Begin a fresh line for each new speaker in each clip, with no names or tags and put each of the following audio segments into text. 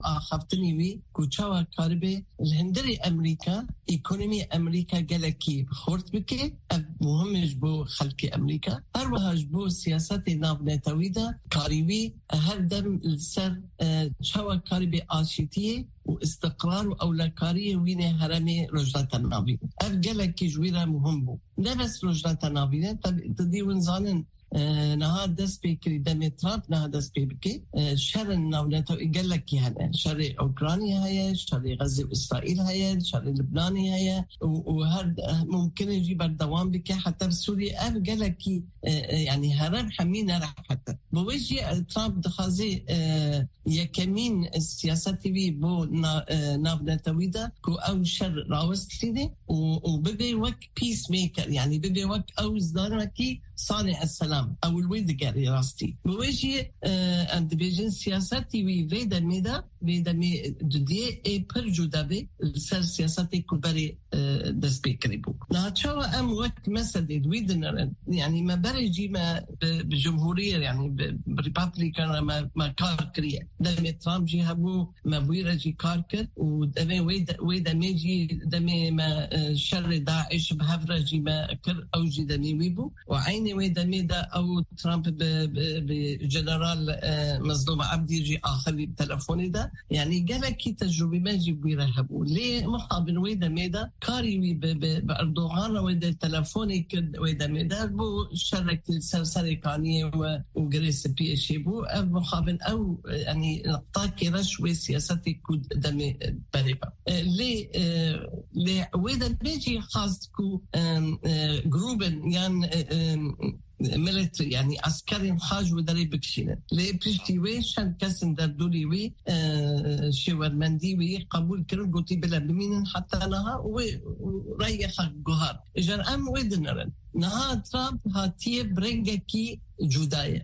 آخفتنی وی کوچاوا کاربه الهندری امریکا اکونومی امریکا گلکی خورد بکه مهمش بو خلق امریکا هر وهاش بو سیاست نافنتوی دا کاریوی هر دم سر چاوا کاربه آشتیه و استقرار و اولکاری وینه هرمی رجلت ناوی اف گلکی جویره مهم بو نه بس رجلت ناوی تدیون زانن نها دست بکری دم ترامپ نها دست بکری شر ناونتو قال لك هذا شر اوكرانيا هي شر غزه واسرائيل هي شر لبنان هي وهذا ممكن يجيب الدوام بك حتى بسوريا قال لك يعني هرب حمينا راح حتى بوجه ترامب دخازي يكمين السياسات في بو ناونتويدا كو او شر راوستلي وبدي وك بيس ميكر يعني بدي وك او زداركي صانع السلام او الويد قاري راستي بوجه عند بيجن سياساتي وي فيدا ميدا دوديه اي برجو دابي سر سياساتي كبري دس بيكريبو ناتشوا ام وقت مسد ويدنر يعني ما برجي ما بجمهوريه يعني بريبابليكان ما كاركريه دم ترامب جي هبو ما بيرجي كاركر ودمي ويدا ميجي دمي ما شر داعش بهفرجي ما كر اوجي دمي ويبو وعيني ويدا ميدا او ترامب بجنرال مظلوم عبدي يجي اخر التلفوني ده يعني جالكي تجربه ما يجيب يرهبوا ليه مقابل ويدا ميدا كاري باردوغان ويدا تلفوني كد ويدا ميدا بو شرك السرسريكانيه وجريس بي اتش بو مقابل او يعني نقطه رشوه سياساتي كود دمي بريبا ليه ويدا بيجي خاص كو جروبن يعني ميليتري يعني عسكري خاج ودري بكشينه لي بيشتي وي شان كاسن دردولي وي شيورمندي وي قبول كرن قلتي بلا بمين حتى لها وريخ جوهر اجر ام ويدنرن نها ترامب هاتيه برنجكي جودايه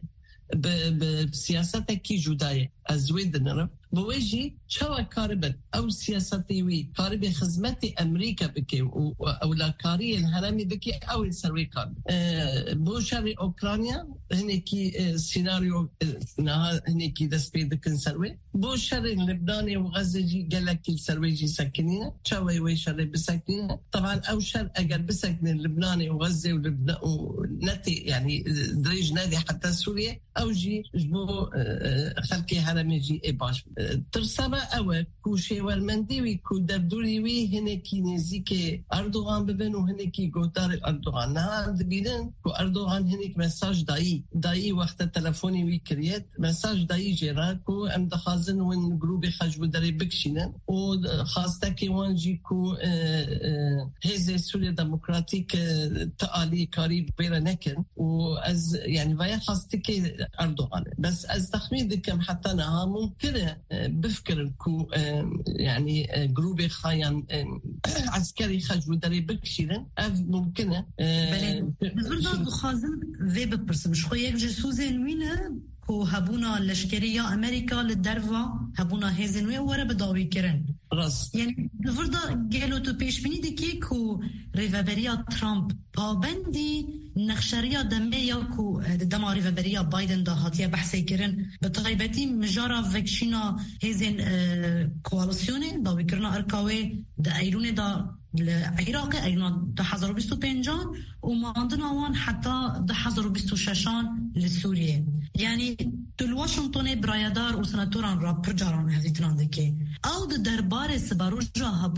بسياستك جودايه ازويدنرن بوجي شوا كاربت او سياساتي وي كارب خدمتي امريكا بكي او لا كاري الهرمي بكي او السروي كارب بوشري اوكرانيا هنيكي سيناريو هنيكي دسبيد كنسروي بوشري لبناني وغزه جي قالك السروي جي سكنينه شوا ويشري بسكنينه طبعا او شر اجر بسكن اللبناني وغزه ولبنان ونتي يعني دريج نادي حتى سوريا او جي جبو خلكي هرمي جي باش ترسبه او کوشه ورمندی وی کو دردوری وی هنکی نزدیک اردوغان ببن و هنکی گوتار اردوغان نه ببینن کو اردوغان هنک مساج دایی وقت تلفنی وی کریت مساج دایی جرا کو ام دخازن ون گروپ خجب دری بکشینن و خواسته کی وان جی کو حزب سوریا دموکراتیک تعالی کاری بیره نکن و از يعني ويا خاصتك أردوغان بس از تخمين دكم حتى نها ممكن بفكر كو يعني جروب خاين عسكري خجو دري بكشيرن اف ممكن
بزرد خازن في ببرسم شو يجي سوزن وين كو هبونا لشكرية أمريكا للدرفة هبونا هزنوية ورا بداوي كرن
راس
يعني بفرضا قالوا تو بيش بني دكي كو ريفابريا ترامب بابندي نخشرية دمية كو دما ريفابريا بايدن دا هاتيا بحثي كرن بطغيبتي مجارة فكشينا هزن كوالوسيوني داوي كرنا أركاوي دا أيروني دا العراق أيضا ده 2025 وما عندنا وان حتى ده 2026 لسوريا يعني دل واشنطن برايدار وسناتوران رابر جاران هذه تراندكي أو ده دربار سباروجا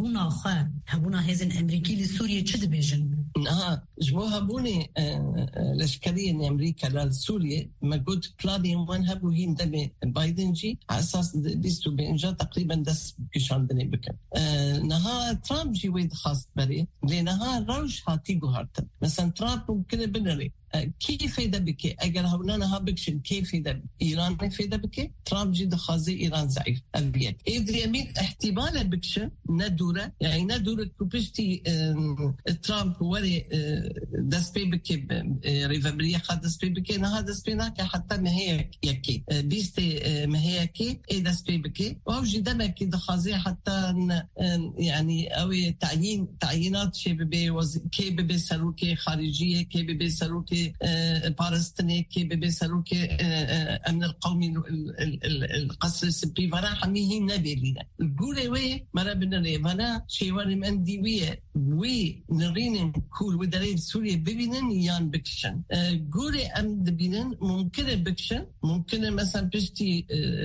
هبونا هزن أمريكي لسوريا چه دبيجن
جبو هبوني لشكرية أمريكا لسوريا ما قد بلاني وان هبو هين دمي بايدن جي على أساس ديستو بإنجا تقريبا دس كشان دني بكن نها ترامب جي ويد خاص بري لأنها روش هاتي قهرت مثلا ترامب ممكن بنري كيف يدا بكي اگر هبنانا هابكشن كيف يدا ايران في يدا بكي ترامب جي دخازي ايران ضعيف ابيك ادري يمين احتمال بكشن ندوره يعني ندوره كوبشتي ترامب وري دسبي بكي ريفابريا خد دسبي بكي نها دسبي ناك حتى ما هي يكي بيستي ما هي كي اي دسبي بكي وجي دمك دخازي حتى يعني او تعيينات شي بي كي بي سلوكي خارجيه كي بي سلوكي ببي بارستني كي ببي سروك أمن القومي القصر السبي فانا حميه نبيلنا الجوري وي مرة بنري فانا شيواري من ديوية وي نرين كول ودريد سوريا ببينن يان بكشن جوري أم دبينن ممكن بكشن ممكن مثلا بشتي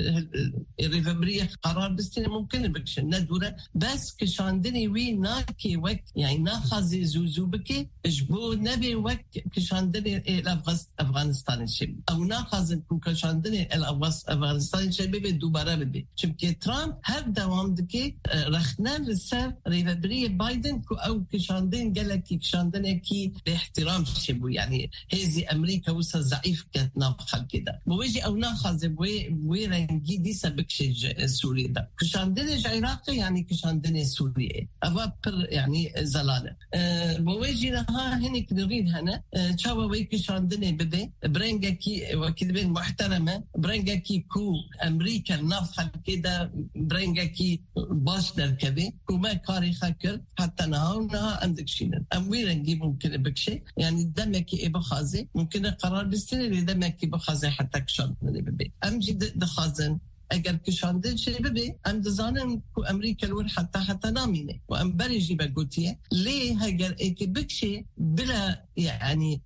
ريفبرية قرار بستين ممكن بكشن ندورة بس كشاندني وي ناكي وك يعني ناخذ زوزو بكي اجبو نبي وك كشاندني أفغانستان الشيب أو ناخذ كشاندني أفغانستان الشيب دوباره ببي چونکه ترامپ هر دوام دکه رخنان لسر ریوبری بايدن او کشاندن گلکی کشاندن کی به احترام شبو يعني هذه امريكا وسا ضعيف كانت ناخذ كده بوجي او ناخذ بوي رنگي دي سبكش سوريا ده كشاندن العراق يعني كشاندن سوريا افابر يعني زلاله بوجي لها هنيك نريد هنا تشاوا وي كشاندن ببي برنگا كي وكذبين محترمه برنگا كي كو امريكا نافخ كده برنگا كي باش دركبي وما كاري خكر حتى نها عندك شيء اموير نجيب ممكن بكشي يعني دمك بخازي ممكن قرار بالسنه دمك بخازي حتى كشان ببي امجي دخازن اگر کشاندن شده ببی ام دزانم کو امریکا الور حتى نامینه و ام بريجي بقولتيه ليه هاجر ايك بكشي بلا يعني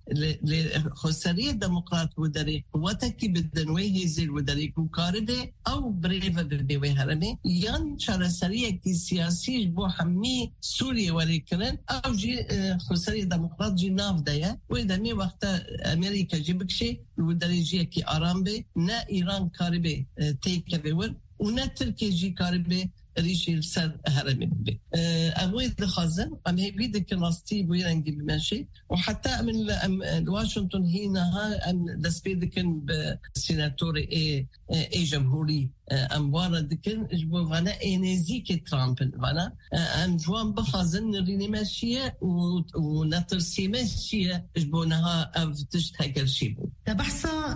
لخسرية ديمقراط ودري قوتك بدنوي هزيل ودري كارده او بريفا ببي هرمي يان شرسرية كي سياسي بو حمي سوريا ولكن او جي خسرية ديمقراط جي ناف دايا وإذا وقت امريكا جي بكشي ودري جي كي آرام بي نا ايران كاربي تيك كبير ونا تركيا جي كاربي ريشي السر هرمي بي أبوي دخازن أم هي بيدك ناستي بويرنجي بماشي وحتى من واشنطن هنا أم دسبيدكن بسيناتوري اي جمهوري أم وارد دكن جبو فانا نزيك ترامب فانا أم جوان بخازن ريني ماشية ونطرسي ماشية جبونها أفتشت هكذا شيبو
بحثا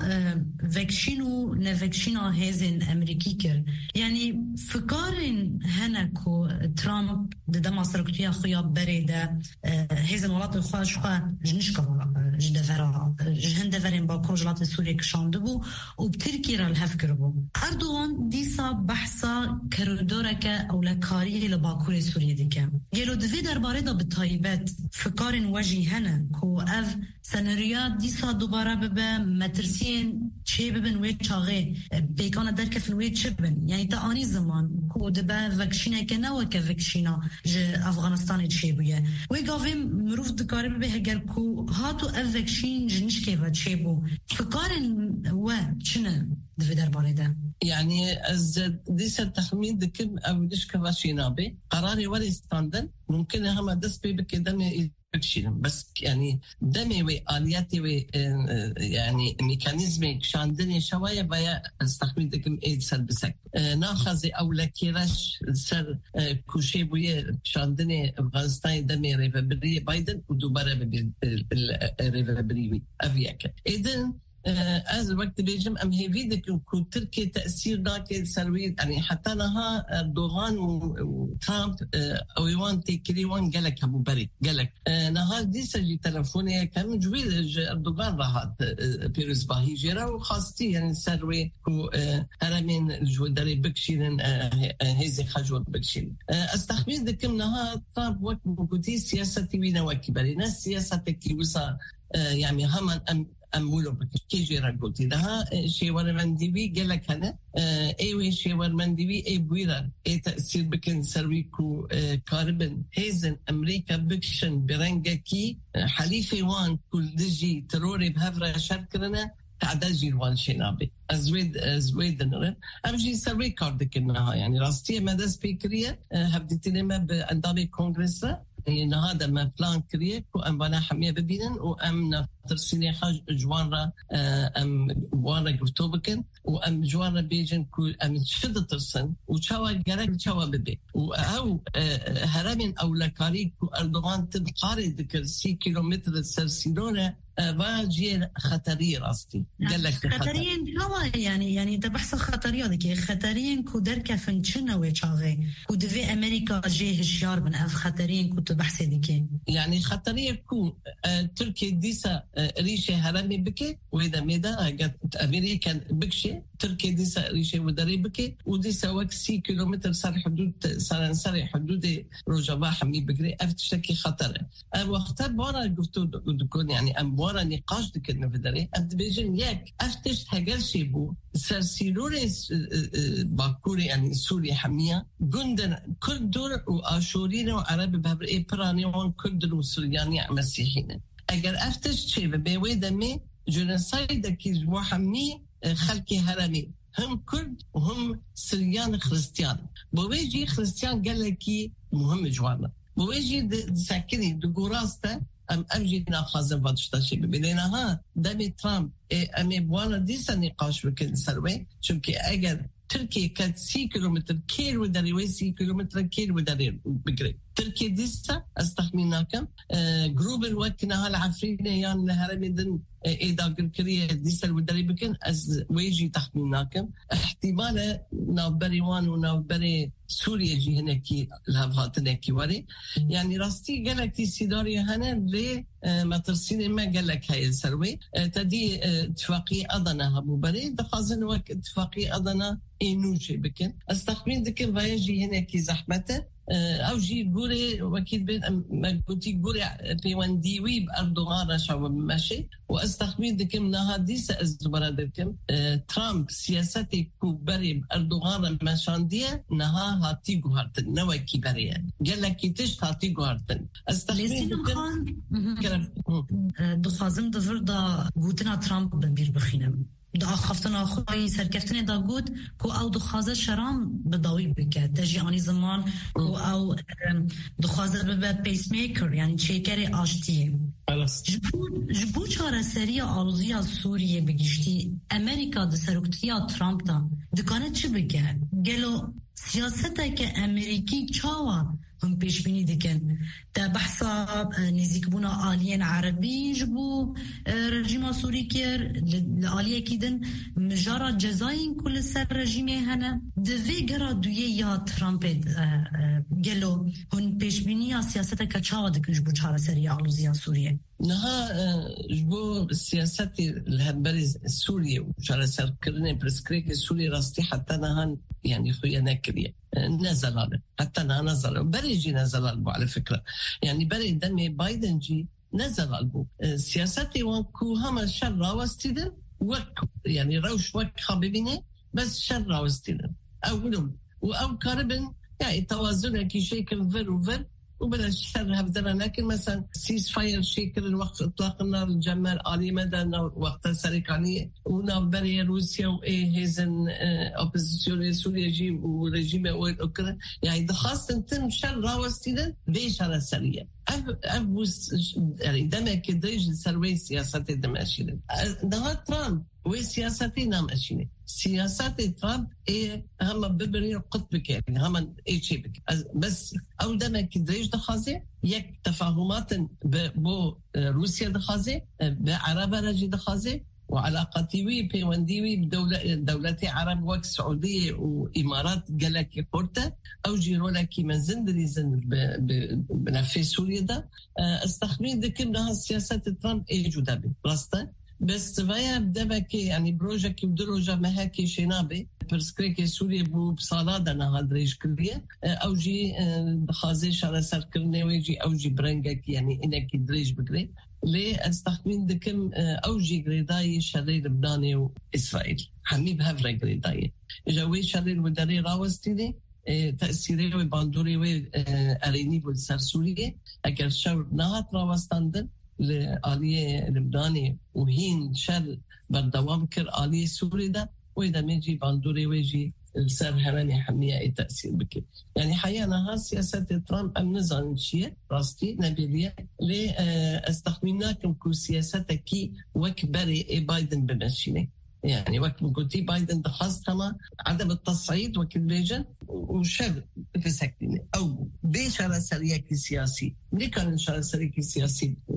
فاكشينو نفاكشينو هزن أمريكي كر يعني فكارن هناكو ترامب ده مصركتيا خويا بريدة هزن ولات الخوا شخوا جنشكا جدفرا جهندفرين باكو جلات سوريا كشاندبو وبتركي را الهفكربو أردوغان ديسا بحثا كردورك أو لكاريه لباكور سوريا ديكا يلو دفي درباري دا بالطايبات فكارن وجي هنا كو أف سنريات ديسا دوبارا ببا مترسين چه ببن وی چاغه بیکانه درکفن وی چه ببن یعنی تا آنی زمان کو دبا وکشینه که نوه که وکشینا جه افغانستان چه بویه وی گاویم مروف دکاره ببه هگر کو هاتو اف وکشین جنش که و چه بو فکارن و چنه دوی درباره ده
يعني از ديسا تخمين دكم او دشك واشينا بي قراري ولا استاندن ممكن هم دس بي بكدم بكشينم بس يعني دمي وآلياتي و يعني ميكانيزمي شاندني شوية بيا استخمين دكم ايد سر بسك ناخذ اولا كيراش سر كوشي بويا شاندني افغانستان دمي ريفبري بايدن ودوباره بالريفبري افياك اذن از وقت بيجم ام هي فيدك كو تركي تاثير داك سروي يعني حتى لها اردوغان وترامب او يوان تكريوان قالك ابو بري قالك نهار دي سجي تلفوني كان جويل اردوغان راحت بيروز باهي جرا وخاصتي يعني سروي كو هرمين الجودري بكشين هيزي خجول بكشين استخدم دكم نهار ترامب وقت بوكوتي سياستي وين وكبري ناس سياستك وصا يعني هم أمولو كيجي رجولتي ده شيء ورمندي قالك أنا أي شيء ورمندي أي بويرة أي تأثير بكن سرويكو كاربن هيزن أمريكا بكشن برنجة كي حليفي وان كل دجي تروري بهفرة شركرنا تعدجي الوان شنابي أزويد نرى أمجي سروي كاردك إنها يعني راستية مدى سبيكرية هبديتي لما بأندامي كونغرسة يعني هذا ما بلان كريه وأم بنا حمية ببينن وأم ترسيني حاج جوانرا أم جوانرا قرطوبكن وأم جوانرا بيجن كل أم شدة ترسن وشوا جرك شوا ببي أو هرمين أو لكاري أردوغان تبقاري ذكر 6 كيلومتر سرسيرونة واجي خطري راستي قال لك
خطرين هوا يعني ده بحث خطري هذيك خطرين كودر كفن شنو ويشاغي كودفي امريكا جه الشيار من اف خطرين كنت بحث هذيك
يعني خطري كو تركيا ديسا ريشه هرمي بكي واذا ميدا قالت امريكا بكشي تركيا ديسا ريشه ودري بكي وديسا وك 6 كيلومتر صار حدود رجبا حمي بكري افتشتكي خطر وقتها بورا قلتو دكون يعني بورا نقاش دكنا في دري أنت بيجن ياك أفتش هجر شيبو سرسيلوري باكوري يعني سوريا حمية جندن كل دور وآشورين وعرب بهبر إبراني وان كل دور وسورياني مسيحيين أجر أفتش شيء بيوي دمي جنسايد كيز وحمي خلقي هرمي هم كرد وهم سريان خريستيان بويجي خريستيان قال لكي مهم جوانا بويجي ساكني دقوراسته ام امجي ناخذ بادشتا شي ببينها دامي ترامب امي بوانا ديسا نقاش بكن سروي چونكي اگر تركيا كانت 6 كيلومتر كيل وداري 6 كيلومتر كيل وداري بقري تركيا ديسا استخميناكم جروب الوكنا هالعفرينه يان الهرمي دن اذا قركريه ديسا وداري بكن از ويجي تخميناكم احتمال نابريوان ونابري سوريا جي هناكي الهبهات هناكي وري يعني راستي قالك تي سيداري هنا لي ما ترسيني ما قالك هاي السروي تدي اتفاقية أضنا هبو بري دخازن وك اتفاقية أضنا إنوشي بكن استخمين ذكر فيجي هناكي زحمته او جي غوري وكيل بين ما قلتي غوري بيوانديوي باردوغان شو ماشي واستخمين دكم نها ديس ازبر دكم ترامب سياسته كوبري باردوغان ماشانديه نها هاتي غارت نوا كبري قال لك تيش هاتي غارت استخمين
دخازم دفردا غوتنا ترامب بير بخينم دا خفتنا خوی سرکفتنی دا گود کو او دخوازه شرام بداوی بکه تجی آنی زمان کو او دخوازه به پیس میکر یعنی چیکر آشتیه جبو چاره سری آروزی از سوریه بگیشتی امریکا ده سرکتیا ترامپ دا دکانه چی بگه گلو سیاسته که امریکی چاوا هم پیش بینی دکن تا بحثا نزیک بونا آلیین عربی جبو رژیم سوری کر لآلیه کیدن مجارا جزاین کل سر رژیمه هنه دوی گرا دویه یا ترامپ گلو هم پیش بینی سیاسته که چاوا دکن جبو چاره سری آلوزی سوریه
نها جبو سياسات الهبري سوريا وشارة سركرني برسكريك سوريا راستي حتى نهان يعني خويا ناكرية نزل هذا حتى نها نزل بري جي نزل البو على فكرة يعني بري دمي بايدن جي نزل البو سياساتي وانكو هما شر راوستيدن وك يعني روش وك خبيبيني بس شر راوستيدن أولهم وأو كاربن يعني توازن كي شيء فر وفر وبلا الشر هبدنا لكن مثلا سيس فاير شكل الوقت اطلاق النار الجمال آلي مدى وقت سريكانية ونابري روسيا وايه هيزن اوبوزيسيون سوريا جي ورجيم اوكرا يعني دخاص تم شر راوستينا ليش على سريع يعني دما كدريج سروي سياسات دماشين ده ترامب وسياساتنا ماشيين سياسات ترامب ايه هم ببرير قطبك يعني هم ايه شيء بس او دما كدريج دخازي يك تفاهمات بو روسيا دخازي بعرب رجي دخازي وعلاقاتي بيوانديوي بدولتي عرب وك سعودية وإمارات قالك بورتا أو جيرولا كيما زندري بنفي سوريا دا استخمين ذكر لها سياسات ترامب إيجو دابي راستا بس فيا بدبك يعني بروجك ودروجة ما هكي شنابي برسكريك سوريا بو بصالة أنا هاد ريش كلية أو جي خازيش على سركرني ويجي أو جي برنجك يعني إنك دريش بقري ليه استخدمين دكم أوجي غريداي شري لبناني وإسرائيل حميب هفرة غريداي جوي شري وداري راوستيني تأثيري وباندوري وأريني بالسر سوريا أجر شاور نهات راوستاندن لآلية لبناني وهين شر بردوام كر آلية سوريا دا وإذا ميجي باندوري ويجي السر هراني حمية أي تأثير بك يعني حيانا ها سياسات ترامب أم نزان شيء راستي نبيلية لي استخدمناكم كل سياساتك كي وكبري إي بايدن بمشيني يعني وقت قلتي بايدن دخلتها عدم التصعيد وكل بيجن وشر بسكتين أو بيش على سريكي سياسي ليه كان شر سريكي سياسي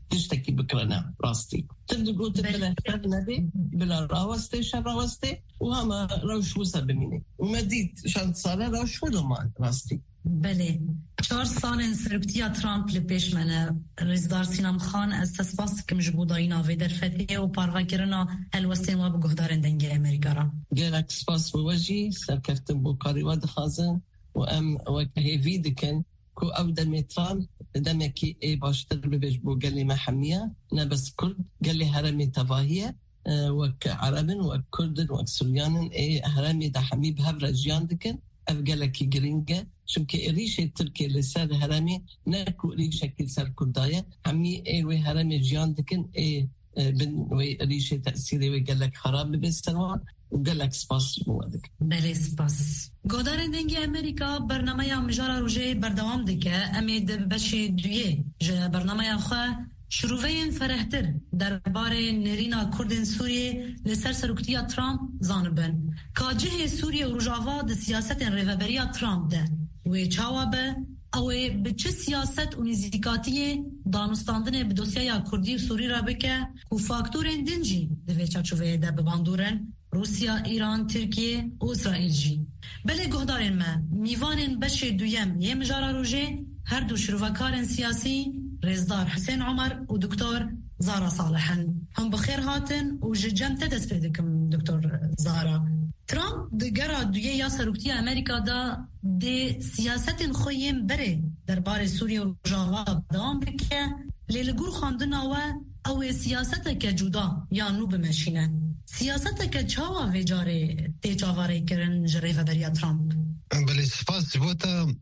تشتكي بكرنا راستي تبدو قلت بلا نبي بلا راوستي شراوستي وهما روش وسبميني وما ديت شان صالة روش ولومان راستي
بله 4 سال سرکتیا ترامپ لپیش منه رزدار سینام خان از تسپاس کم جبودایی ناوی در فتیه و پارواکرنا هلوستین و بگهدارن دنگی امریکا را
گلک سپاس بوجی سرکفتن بو کاریواد خازن و ام وکه ویدکن كو أو دمي ترامب دمكي إيه باشتر ببيش بو قال لي محمية نبس كرد قال لي هرمي تفاهية وك عربن وك كردن وك سوريانن إيه هرمي دا حميب هفرة جيان دكن أفقالكي جرينجا شمكي ريشة تركي لسار هرمي ناكو ريشة كل سار كرداية همي إيه وي هرمي جيان دكن إيه بن وي ريشة تأثيري ويقالك خراب ببستروان وقالك سپاس موادك
بله سپاس گودار دنگی امریکا برنامه مجارا روژه بردوام دکه امید بشه دویه جه برنامه خواه شروعین فرهتر درباره نرینا کردن سوریه لسر سرکتیا ترامپ زانبن که جه سوریه و روژاوا ده سیاست ریوبریا ترامپ ده و چاوابه او به چه سیاست و نزدیکاتی دانستاندن به دوسیه کردی و سوری را بکه و فاکتور دنجی ده چاچوه ده بباندورن روسیا، ایران، ترکیه و اسرائیل جی. بله گهدارن ما میوانن بشه دویم یه مجارا روژه هر دو شروعکارن سیاسی رزدار حسین عمر و دکتر زارا صالحن هم بخیر هاتن و جم تدس پیدکم دکتر زارا ترامپ دگرا دویه یا سروکتی امریکا دا ده سیاست خویم بره درباره سوریه و جاوا دوام بکه لیلگور خواندن او سیاست که جدا یا نو بمشینه سیاست که چاوا ویجاره تیچاواره کرن جریفه بریا ترامپ
بله سپاس جبوتا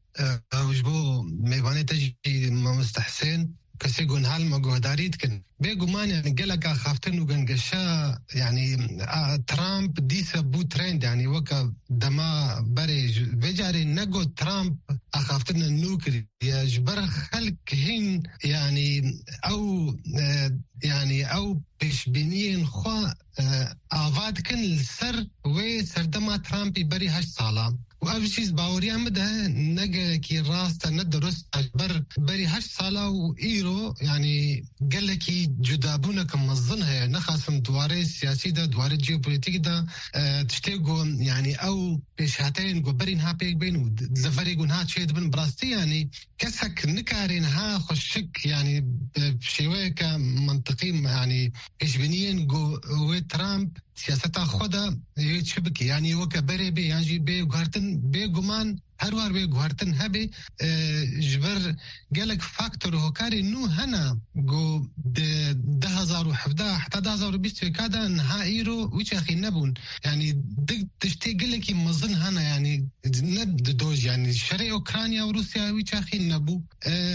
وجبو میوانه تجی مستحسن کسی گون حال ما گوهدارید کن بگو من يعني قلقا خافتن وقنقشا يعني ترامب ديسا بو ترند يعني وكا دما بري بجاري نقو ترامب اخافتن النوكري يا جبر خلق هين يعني او بيشبينين خوا آفاد كن السر وسردما ترامب بري 8 سالا وأبشيز باوريا مده نجا كي راستا ندرس أجبر بري 8 سالا وإيرو يعني قال لك جدابونا كمظنها نخاصم دواري سياسي دا دواري جيوبوليتيك دا تشتيقوا يعني أو بيشهاتين قبرين ها بيك بين ودلفريقون ها تشيد بن براستي يعني كسك نكارين ها خشك يعني بشيوية منطقي يعني إشبينيين قو ترامب سياسة خدا يتشبك يعني وكبري بي يعني بي وغارتن بي قمان هروار بي وغارتن هبي جبر قالك فاكتور هوكاري نو هنا قو 2017 حتى 2020 كادا نهائيرو ويش أخي نبون يعني تشتي قالك مظن هنا يعني ند دوج يعني شري أوكرانيا وروسيا ويش أخي نبو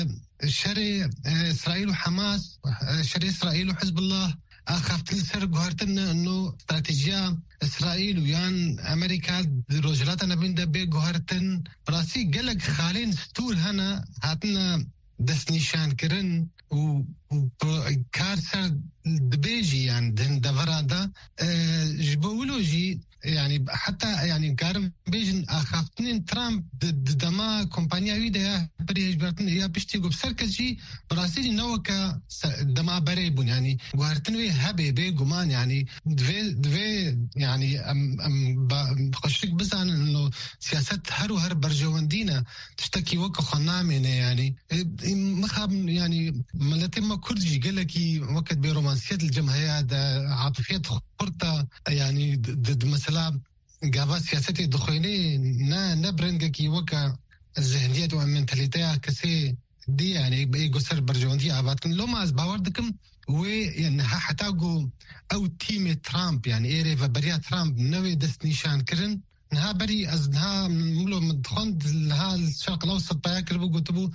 شري إسرائيل وحماس شري إسرائيل وحزب الله أخافت السر قهرتن إنه استراتيجية إسرائيل ويان أمريكا رجلاتنا بين دبي قهرتن براسي قلق خالين ستول هنا هاتنا دس نشان كرن و كارسر دبيجي يعني دهن دفرادا جبولوجي يعني حتى يعني كارم بيجن أخافتنين ترامب دما كومبانيا ويدا بريج برتن يا بيشتيقو بسركجي براسيلي نوكا دما بريبون يعني وهرتنوي هبي بيقومان يعني دوي يعني خشك بزان انه سياسات هر برجواندينا تشتكي وكا خنامين يعني مخاب يعني ملتي ما كردجي قالكي وقت برومانسيات الجمهوريات عاطفيات خورتا يعني ضد مثلا قابات سياساتي دخولي نبرنجكي وكا الذهنيات والمنتاليتيا كسي دي يعني بيجو سر برجواندي عباتن لو ما باوردكم ويعني حتاقو او تيم ترامب يعني ايري فبريا ترامب نوي دست نيشان كرن نها بري ازنها ملو مدخوند لها الشرق الاوسط باكر بو قلتبو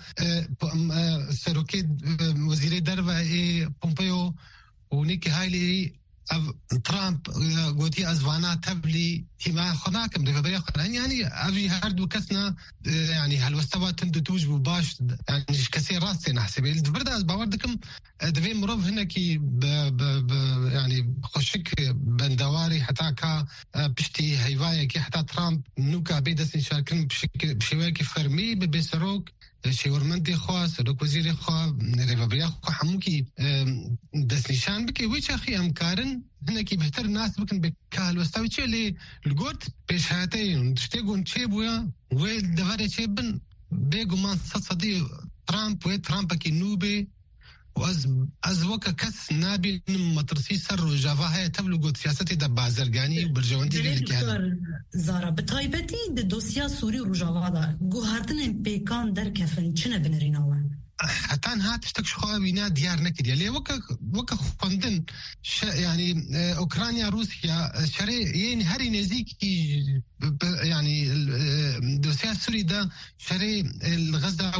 سروكيد وزيري دربا بومبيو ونيكي هايلي ترامب قوتي أزوانا تبلي تيما خناكم ريفابريا خنان يعني أبي هاردو كسنا يعني هالوستوى تندو توجبو باش يعني كثير راسي نحسب الدبردة باوردكم دفين مروف هنا كي يعني خشك بندواري حتى كا بشتي هيوايا كي حتى ترامب نوكا بيدس نشاركن بشواكي فرمي ببسروك شورمندی خواست رک وزیر خواه ریوابریا خواه همو کی دست نشان بکی ویچ اخی امکارن هنه کی بهتر ناس بکن بکال وستاوی چه لی لگوت پیش هاته تشتگون چه بویا و دواره چه بن بگو من صدی ترامپ کی نوبه وأز وكا كس نابي مطرسي سر وجافاها تبلغ سياستي دا بازرگاني وبرجواندي
دكتور زارا بتايبتي دوسيا سوري وجافا دا گوهردن بيكان در كفن چنه بنريناوه
حتى هات تشتكش خواه بينا ديار نكد يلي وكا خوندن يعني أوكرانيا روسيا شري يعني هاري نزيكي يعني الدوسيا السوري ده شري الغزة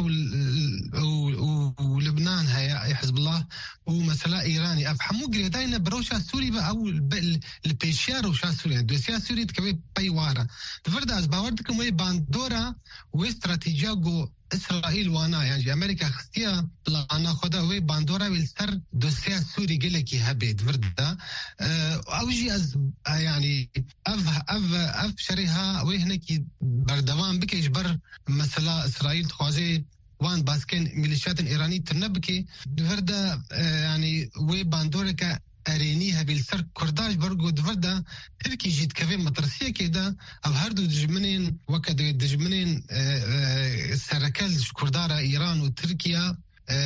ولبنان هيا حزب الله ومسألة إيراني أفهمو قريداينا بروشا السوري بقى أو البيشيار روشا السوري الدوسيا السوري تكبي بايوارا تفرد أزباوردكم وي باندورا واستراتيجيا جو إسرائيل وانا يعني أمريكا خستيا بلانا خدا وي باندورا والسر دوسيا السوري قلكي هبيد فردا أوجي يعني أف شريها وي هناكي بردوان بكي يجبر مثلا إسرائيل تخوازي وان باسكن ميليشيات إيراني تنبكي فردا يعني وي باندورا أرينيها بالسر كرداج برغو دفردا تركي جيت كفي مطرسية كده أو هردو دجمنين وكد دجمنين سركال كردارة إيران وتركيا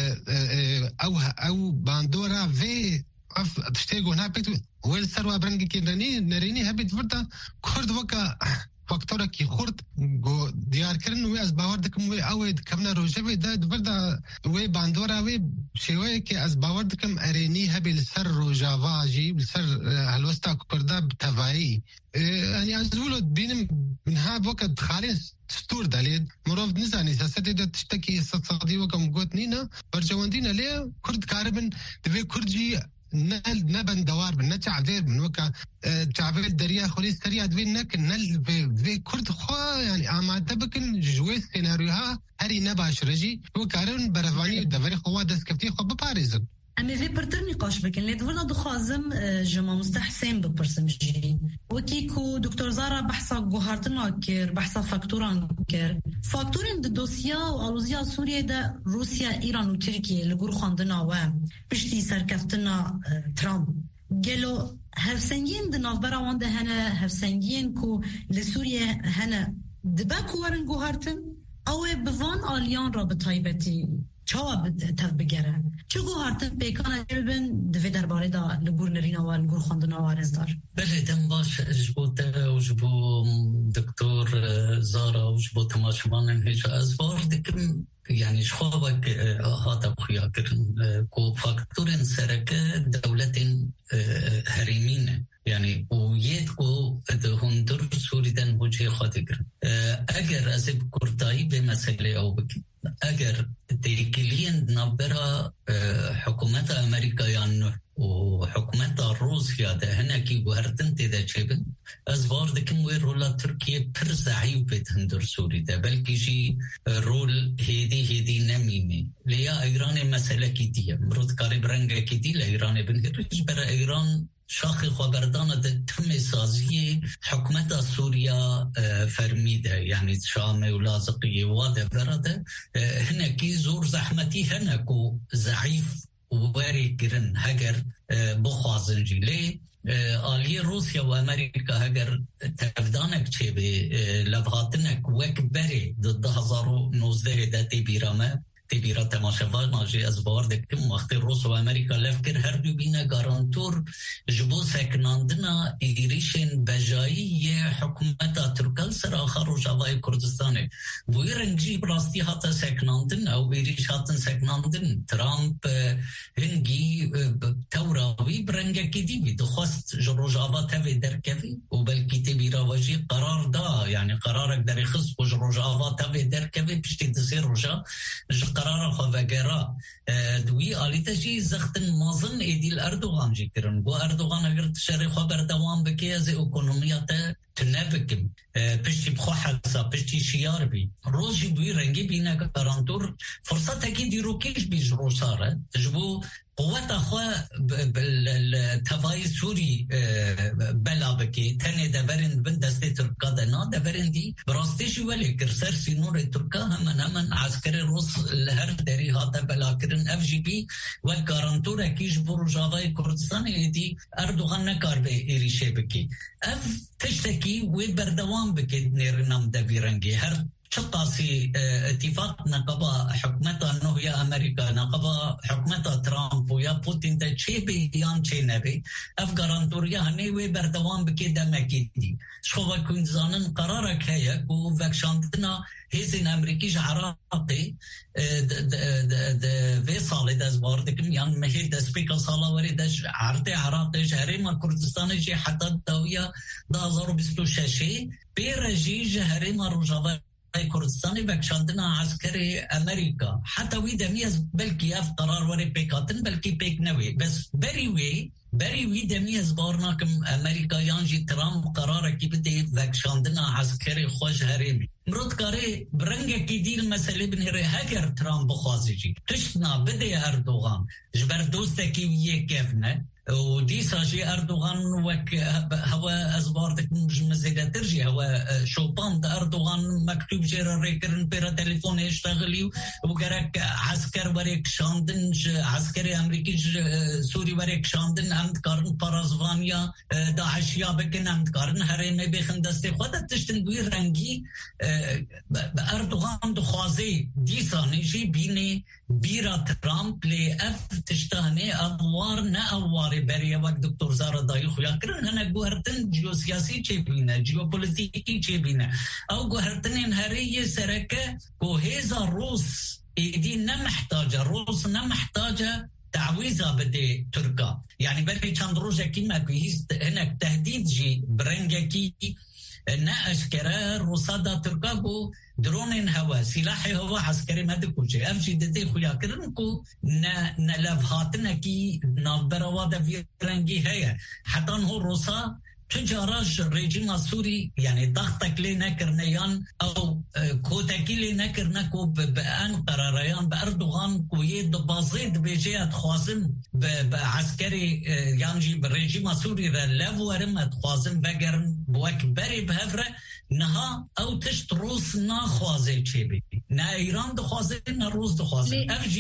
أو باندورا في تشتيقو نابت والسر برنجي كيراني نريني هبت فردا كرد وكا فاكتورا کی خورد گو دیار کردن و از باور دکم و اوید کمنا روجه داد فردا و باندورا و شوی که از باور دکم ارینی هبل سر روجاواجی بسر هلوستا کردا بتوایی يعني أزولو بينم من ها وقت خالص ستور داليد مروف نزاني ساسدي دا تشتكي صدي وكم قوت نينا برجواندينا ليه كرد كاربن دفي كردجي نل نبن دوار بن تعبير من وكا تعبير دريا خليس دريا دوين نك نل في كرد خوا يعني آماده بكن جوي سيناريوها هري نباش رجي وكارن برفاني دفري خوا دس كفتي خوا بباريزن
أما في برتر نقاش بكن اللي دولنا دخازم جمع مستحسن ببرسمجي وكيكو دكتور زارا بحثا جوهرتنا كير بحثا فاكتوران كير فاكتورين دوسيا وألوزيا سوريا دا روسيا إيران وتركيا لغور خاندنا و بشتي سركفتنا ترامب قالوا هفسنجين دنافبرا وانده هنا هفسنجين كو لسوريا هنا دباكو ورن جوهرتن أو بفان آليان را بطايبتي چاوا تف بگره چگو هرتن پیکان جلبن دوی درباره دا لگور نرینا و لگور خواندنا و عرضدار
بله دم باش جبو تا و جبو دکتور زارا و جبو تماشمان هیچ از باردکم يعني شخوابك هذا خيا كرن كو فاكتورن سركة دولة هرمينة يعني ويدكو هندر سوريدن وجه خاطر اگر از كرداي بمسألة او بك اگر تيكلين نبرا حكومة امريكا يعني وحكومة روسيا ده هنا كي وهرتن تدا چبن از واردكم وي رولا تركيا برزعي وبيت هندر سوري ده بلكي جي رول هيدي نميمي ليا ايران مسألة كي دي مرود كاري برنگا كي دي لإيران بنهرش برا ايران شاخي خبردانه ده تم سازي حكومة سوريا فرميده يعني شامي ولازقية واده فرده هنا كي زور زحمتي هنا كو ضعيف وواري كرن هجر بخوازن جيلي آلية روسيا وأمريكا هجر تفدانك چه به لبغاتنك وكبري ضد 2019 ده تبيرا تماشاوان ناجي از باردكم وقت روس و امريكا لفكر هر دو بينا غارانتور جبو سكناندنا ايريشن بجاي حكومة تركال سر آخر و جاوای كردستان ويرنجي براستي حتى سكناندن او ايريش حتى سكناندن ترامب هنجي توراوي برنگا كدي بدخواست جرو جاوا تفي دركفي وبلكي تبيرا وجي قرار دا يعني قرارك در خص و جرو جاوا تفي دركفي بشتي تسير رجا قرار خواهگرا دوی آلیتا جی زختن مازن ایدیل اردوغان جی کرن و اردوغان اگر تشاری خواه بردوان بکی از اکونومیات تنبکم پشتی بخوا حلسا پشتی شیار بی روز جی بوی رنگی بینا گارانتور فرصت اکی دیروکیش بیش روساره جبو قوات أخوة بالتفاي سوري بلا بكي تاني دفرن بن دستي تركا دنا دفرن دي براستيش ولي كرسر سينور تركا همن عسكري روس الهر داري هاتا بلا كرن FGP وكارنتورا كيش بروجافاي كردستان يدي أردوغان نكار بإيريشي بكي تشتكي وبردوان بكي نيرنام دفيرنجي هر شقاسي اتفاق نقبا حكمتا انه يا امريكا نقبا حكمتا ترامب ويا بوتين دا چه بي يان چه نبي افغانتوريا هني وي بردوام بكي دمكيدي شوفا كونزانن قرارك هيا و وكشاندنا هيزن امريكيش عراقي في صالي داز باردكم يان مهي دا سبيكا صالا وري داش عرضي عراقي جهريما كردستاني جي حتى الدوية دا زارو بستو شاشي بيرجي جهريما روجاوي كردستاني بكشاندنا عسكري أمريكا حتى ويدا ميز بلكي أف قرار وري بيكاتن بلكي بيك نوي بس بري ويدا ميز بارناكم أمريكا يانجي ترامب قرار كي بدي بكشاندنا عسكري خوش هريمي مرود كاري برنجة كي دي المسألة بنهري هاكر ترامب خازجي تشتنا بدي أردوغان جبر دوستكي ويه كيفنا ودي ساجي أردوغان وك هوا أزباردك مزيدة ترجي هوا شوبان دا أردوغان مكتوب جيرا ريكرن بيرا تليفون يشتغلي وقرك عسكر وريك شاندن عسكري أمريكي سوري وريك شاندن أمد كارن بارازفانيا داعشيا بكن أمد كارن هريمي بيخن دستي خواهد تشتنقوي رنگي أردوغان دخوازي دي سانيجي بيني بيرا ترامب لأف تشتهني أدوار نأوار بريا وقت دكتور زارا دايو خويا كرن هنا قوهرتن جيوسياسي چه بينا جيوبوليتيكي چه بينا او قوهرتن انهارية سركة كوهيزا روس ايدي نمحتاجة روس نمحتاجة تعويزة بدي تركا يعني بري چند روزة كيما كوهيز هناك تهديد جي برنجاكي نأشكرا روسا دا تركا كو درون هوا سلاحي هوا عسكري مدكو جي افجي ددي خويا كرنكو نلفهاتنا كي نابروادا فيرنجي هيا حتى هو روسا تجارج ريجيم سوري يعني ضغطك لنا كرنيان او كوتاكي لنا كرنكو بان قراريان باردوغان كويد بازيد بيجي خوازم بعسكري يانجي بالريجيم سوري لافو رمت خوازم بقرن بوك بري بهفره نها او تشت روس ناخوازي تشيبي نا ايران دخوازي نا روس دخوازي افجي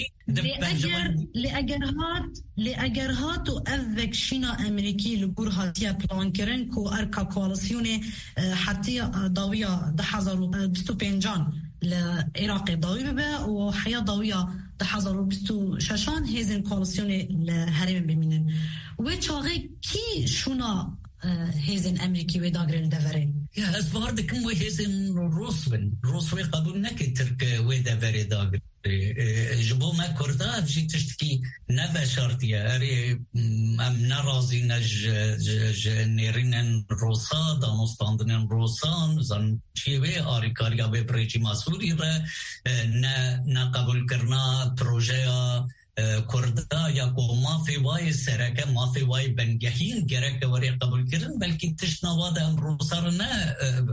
لأجرهات وأذك شينا أمريكي لبورهاتيا بلان كرن كو أركا كواليسيوني حتى ضوية دحزروا بستو بينجان لإراقي ضوية بها وحياة ضوية دحزروا بستو شاشان هيزن كواليسيوني لهرم بمينن ويتشاغي كي شونا هيزن أمريكي وداغرين دفرين
يا أسبار دكم وهيزن روسوي قبول نكي ترك ودفري داغرين جبو ما كردا بجي تشتكي نفا شرطية أري أم نرازي نج نيرين روسا دانوستاندن روسان زن شيوي آريكاريا ببريجي ماسوري را نقبول کرنا پروژه كردا یا کو مافی وای سرکه مافی وای بنگهین گرک وری قبول کردن بلکه تشنواد ام روسارنا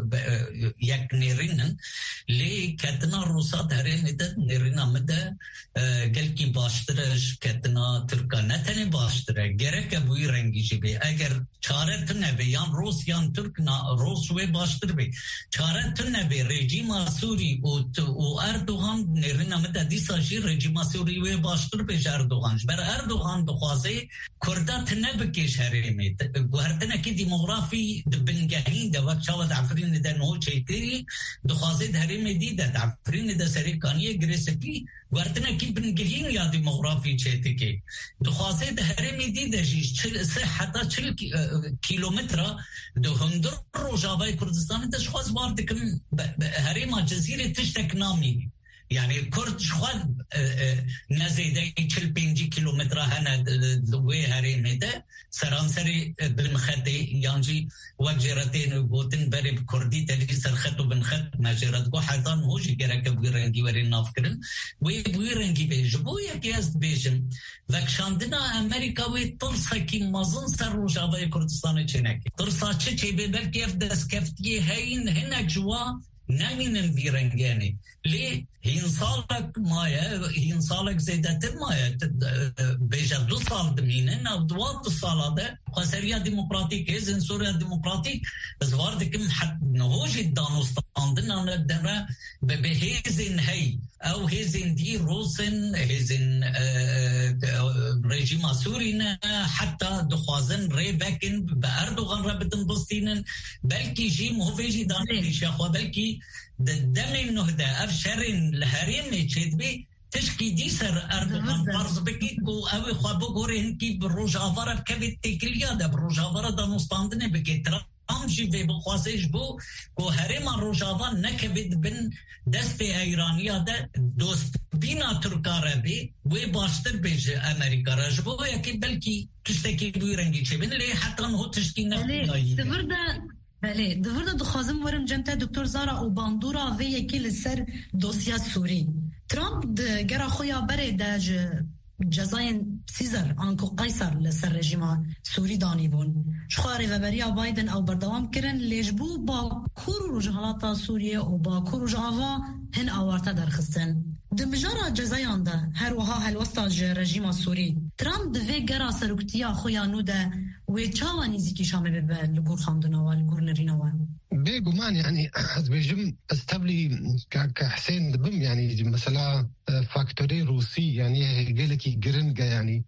یک نیرینن لی کتنا روسات هرین ده نیرینا مده گلکی باشترش کتنا ترکا نتنی باشتره گرک بوی رنگی جی بی اگر چاره تنه بی یان روس یان ترک نا روس وی باشتر بی چاره تنه بی رژیم سوری و اردوغان نیرینا مده دیسا جی رژیم سوری وی باشتر بی اردوغان بر اردوغان بخوازه کردات نبکش هرمی گوهرتنا کی دیموغرافی بنگهین ده وقت شاوز عفرین ده نو چیتری دخوازه ده هرمی دی ده عفرین ده سریکانی گریسپی گوهرتنا کی بنگهین یا دیموغرافی چیتی که دخوازه ده هرمی دی ده جیش حتی 40 کیلومتر ده هندر روجاوای کردستان ده شخواز باردکم هرما جزیره تشتک نامی يعني كرد شخواد نزيده 45 كيلومتر هنا دوي هريمه ده سرانسري بنخدي يانجي وجرتين غوتن بري بكردي تلي سرختو بنخد ماجرات كو حضان هوجي كرك بيرنجي وري نافكرن وي بيرنجي بيجبو يكياس بيجن وكشاندنا امريكا وي طرسا كي مازن سر روجاوي كردستان چنك طرسا چي بلكي اف دس كفتي هين هنا جوا نعين بيرنجاني ليه هينصالك مايا هينصالك زيادة مايا بيجا 2 صال دمينن أو 2 صال ده قصرية ديمقراطيك هزن سوريا ديمقراطيك زواردكم حتى نهوج الدانوستاندنا ندرا بهزن هي أو هزن دي روسن هزن رجيم سورينا حتى دخوازن ريباكن بأردوغان رابطن بسطينن بلكي جيم هو فيجي داني شاخوا بلكي دم النهدة أفشرين لهرين تشدبي تشكي ديسر أردوغان فرض بكي أوي خوابو غورين كي بروجافارة بكبت تكليادة بروجافارة دانوستاندنة بكي ترامجي في بخواسيش بو كو هريما روجافا نكبت بن دستي ايرانيا ده دوست بينا تركارا بي وباشتر بيج امريكا رجبو يكي بلكي تشتكي بويرنجي تشبين لي حتى نهو تشكي نفسي
بله دفرده دخوازم ورم جمتا دکتر زارا و باندورا و یکی لسر دوسیا سوری ترامپ گرا خویا بره داج جزاين سيزر انكو قيصر لسر رژیم سوری دانی بون شخواری و بریا بایدن او بردوام کرن لیجبو با کور رجحالات سوریه و با کور رجعاوا هن آوارتا درخستن دمجارا جزایان ده هر وها هلوستا رژیم سوری ترامپ دوی گرا سرکتیا خویا نو ده و چاوانی زیکی شامه ببه لگور خامدنوا لگور نرینوا
بيجومان يعني بيجم استبلي كحسين دبم يعني مثلا فاكتوري روسي يعني قالك جرنجا يعني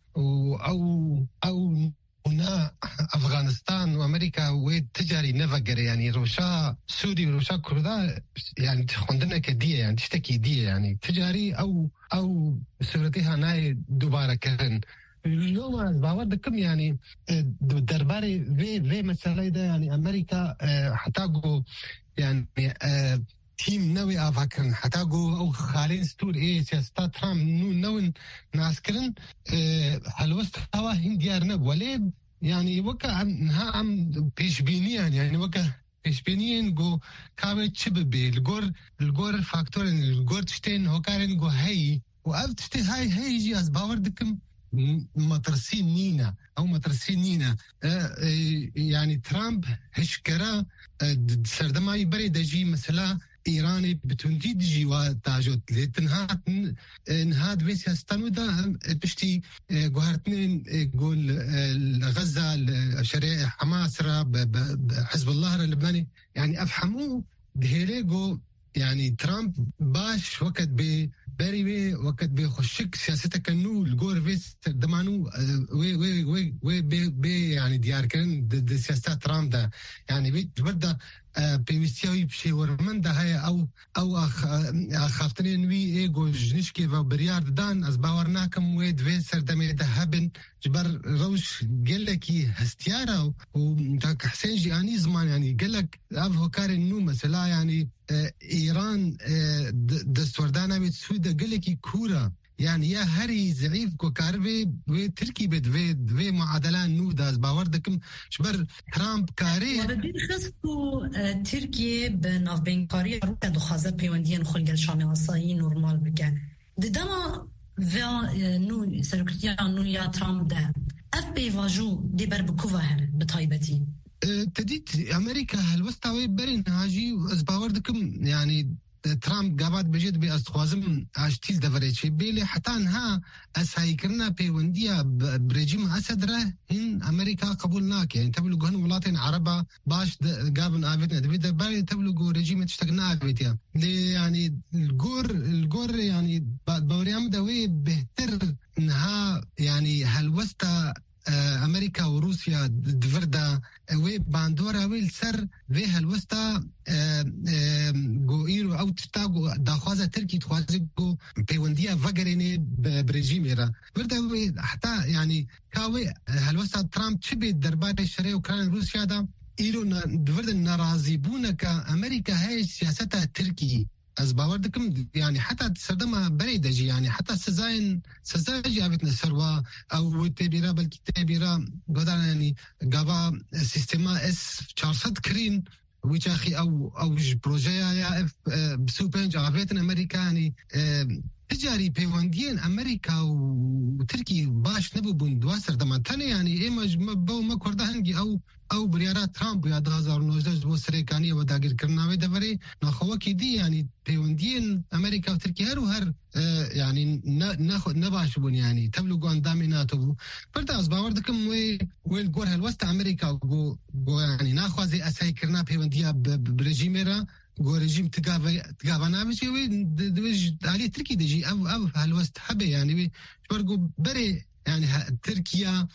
او هنا افغانستان وامريكا وتجاري نفقر يعني روشا سوري وروشا كردا يعني عندنا كديه يعني تشتكي ديه يعني تجاري او سورتها ناي دوباره كرن اليوم باودكم يعني درباري في مسألة ده يعني أمريكا حتاجو يعني تيم نوي أفكرن حتاجو أو خالين ستور إيه سياسة ترامب نو ناسكرن هالوست هوا هنديارنا ولي يعني وكا عم بيشبينيان يعني وكا بيشبينيان جو كابي تشببي الجور فاكتورين الجور تشتين هو كارين جو هاي وأف تشتي هاي يجي أزباوردكم مترسين نينا يعني ترامب هشكرا سردما يبري دجي مثلا إيراني بتوندي دجي وتاجوت لتنهاد بيس يستانو دا بشتي قهرتنين قول غزة شريع حماس حزب الله اللبناني يعني أفهموه دهيليقو يعني ترامب باش وقت بري وقت بيخشك سياستك انه الجور فيس دمانو وي يعني ديار كان ضد سياسات ترامب ده يعني بدا بيستوي بشي ورمنده هي او خافتنين وي ايجو جنشكي وبريار دان از باورناكم ويد فيسر دمي دهبن جبر روش قالكي هستيارة ومتاك حسين جياني زمان يعني قالك افو كار انه مثلا يعني ايران دستوردانا بتسويدا قالكي كورا يعني يا هري زعيف كوكاربي وتركي بدوي معادلان نوداز باوردكم شبر ترامب كاري
وبدي خصو تركيا بناف بنكاري روكا دخازه بيوندين خلق الشامي عصاي نورمال بكا دما في نو سركتيا نو يا ترامب ده اف بي فاجو دي بربكوفا بطايبتي
تديت امريكا هالوستاوي برين هاجي باوردكم يعني ترامب قابات بجد بأستخوازم عشتيز دفريتشي بيلي حتى انها اسايكرنا بيوندية برجيم أسد ره هن أمريكا قبولناك يعني تبلغو هن ولاتين عربة باش قابن آبتنا دبيدا بالي تبلغو رجيم تشتغنا آبتيا يعني الجور يعني بوريام دوي بهتر انها يعني هالوستا أمريكا وروسيا دفردا وباندورا والسر في هالوستا جو إيرو أو تشتاقو داخوازة تركي تخوازيقو بيوندية فقريني برجيميرا فردا حتى يعني كاوي هالوستا ترامب تشبه درباري الشرعي وكران روسيا دا إيرو دفردا نرازي بونك أمريكا هاي سياستها تركي از باوردكم يعني حتى تسردما بريدجي يعني حتى سزاجي ابتنا سروا او تبيرا بلكي تبيرا قدرنا يعني قابا سيستما اس 400 كرين ويجاخي او بروجيا يا بسوبنج عربيتنا امريكاني تجاري بيواندين أمريكا وتركي باش نبو بندواسر دمان تاني يعني إيماج مبو مكورده هنجي أو بريارات ترامب يا 2019 بو سريكانية وداقر كرناوي دفري ناخوكي دي يعني بيواندين أمريكا وتركي هر يعني ناخد نباش بون يعني تبلغوا عن داميناتو برداز باوردكم وين قولها الوسط أمريكا وقو يعني ناخوة زي أساي كرنا بيواندية برجيميرا قو رجيم تقابنا بشي وين دوج عليه تركي دجي أو هالوسط حبي يعني شبرقوا بري يعني تركيا